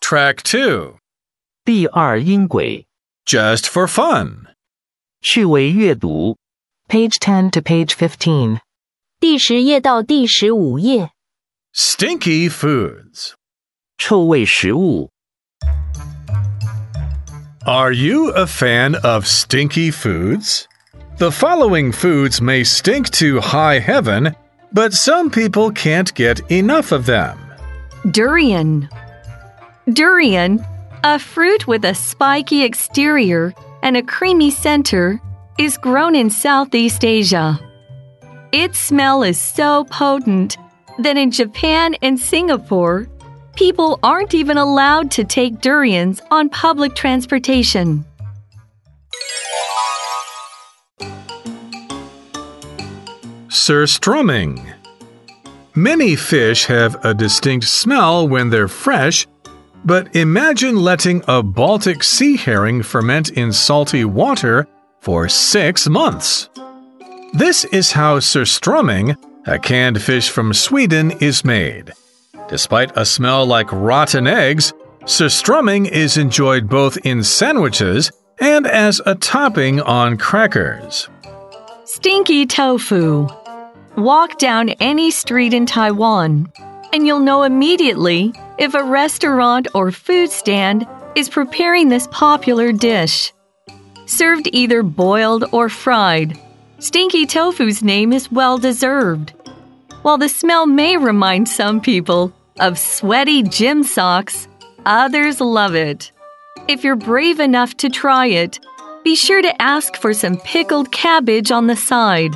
Track 2. 第二音轨 Just for fun. 趣味阅读 Page 10 to page 15. 第10页到第15页 Stinky foods. 臭味食物 Are you a fan of stinky foods? The following foods may stink to high heaven, but some people can't get enough of them. Durian. Durian, a fruit with a spiky exterior and a creamy center, is grown in Southeast Asia. Its smell is so potent that in Japan and Singapore, people aren't even allowed to take durians on public transportation. Surströmming. Many fish have a distinct smell when they're fresh, but imagine letting a Baltic sea herring ferment in salty water for 6 months. This is how surströmming, a canned fish from Sweden, is made. Despite a smell like rotten eggs, surströmming is enjoyed both in sandwiches and as a topping on crackers. Stinky tofu. Walk down any street in Taiwan, and you'll know immediately if a restaurant or food stand is preparing this popular dish. Served either boiled or fried, stinky tofu's name is well-deserved. While the smell may remind some people of sweaty gym socks, others love it. If you're brave enough to try it, be sure to ask for some pickled cabbage on the side.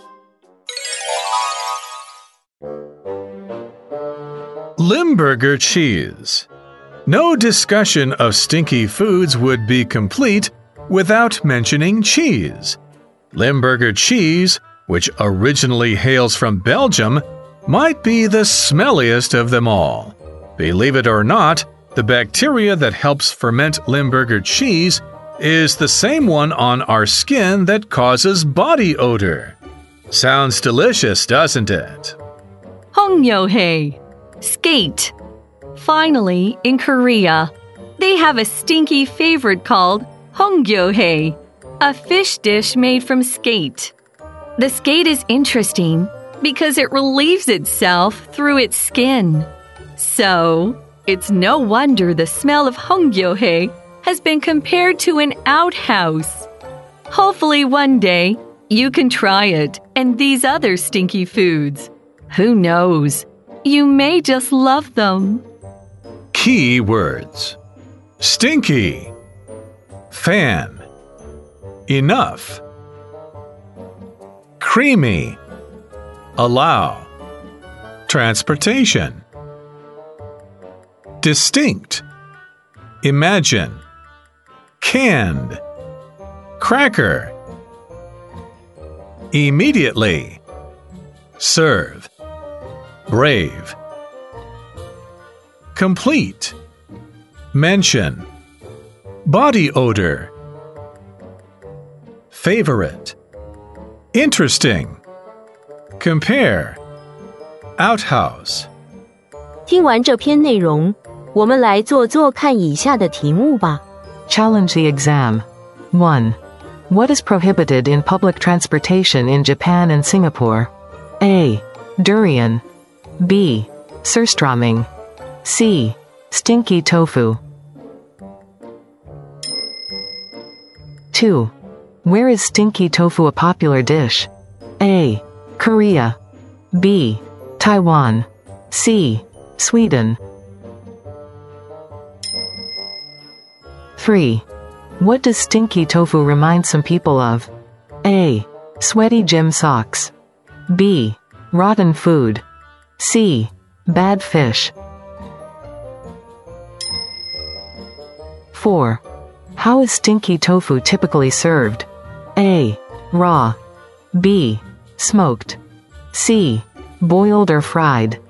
Limburger cheese. No discussion of stinky foods would be complete without mentioning cheese. Limburger cheese, which originally hails from Belgium, might be the smelliest of them all. Believe it or not, the bacteria that helps ferment Limburger cheese is the same one on our skin that causes body odor. Sounds delicious, doesn't it? Hongnyeohae. Skate. Finally, in Korea, they have a stinky favorite called honggyeohae, a fish dish made from skate. The skate is interesting because it relieves itself through its skin. So, it's no wonder the smell of honggyeohae has been compared to an outhouse. Hopefully one day, you can try it and these other stinky foods. Who knows? You may just love them. Key words. Stinky. Fan. Enough. Creamy. Allow. Transportation. Distinct. Imagine. Canned. Cracker. Immediately. Serve. Brave. Complete. Mention. Body odor. Favorite. Interesting. Compare. Outhouse. 听完这篇内容，我们来做做看以下的题目吧。 Challenge the exam. 1. What is prohibited in public transportation in Japan and Singapore? A. Durian. B. Surströmming. C. Stinky tofu. 2. Where is stinky tofu a popular dish? A. Korea. B. Taiwan. C. Sweden. 3. What does stinky tofu remind some people of? A. Sweaty gym socks. B. Rotten food. C. Bad fish. 4. How is stinky tofu typically served? A. Raw. B. Smoked. C. Boiled or fried.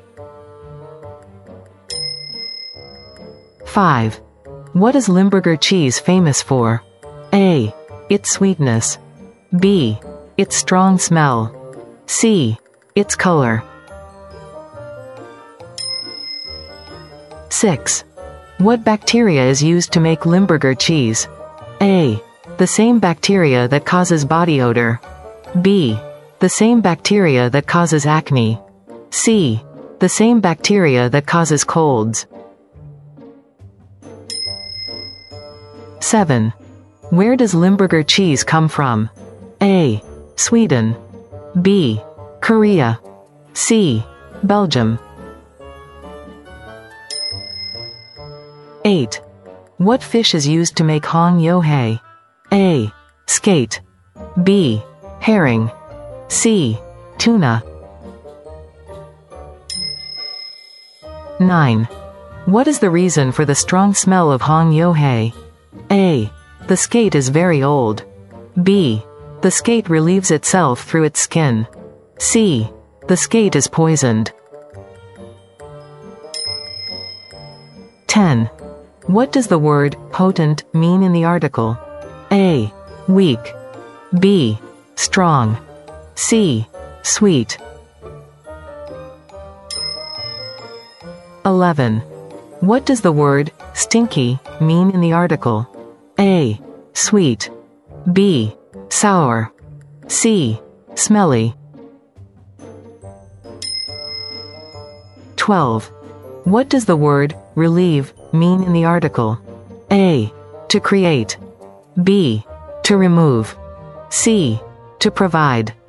5. What is Limburger cheese famous for? A. Its sweetness. B. Its strong smell. C. Its color. 6. What bacteria is used to make Limburger cheese? A. The same bacteria that causes body odor. B. The same bacteria that causes acne. C. The same bacteria that causes colds. 7. Where does Limburger cheese come from? A. Sweden. B. Korea. C. Belgium. 8. What fish is used to make hong yo hei? A. Skate. B. Herring. C. Tuna. 9. What is the reason for the strong smell of hong yo hei? A. The skate is very old. B. The skate relieves itself through its skin. C. The skate is poisoned. 10. What does the word potent mean in the article? A. Weak. B. Strong. C. Sweet. 11. What does the word stinky mean in the article? A. Sweet. B. Sour. C. Smelly. 12. What does the word relieve mean in the article? A. To create. B. To remove. C. To provide.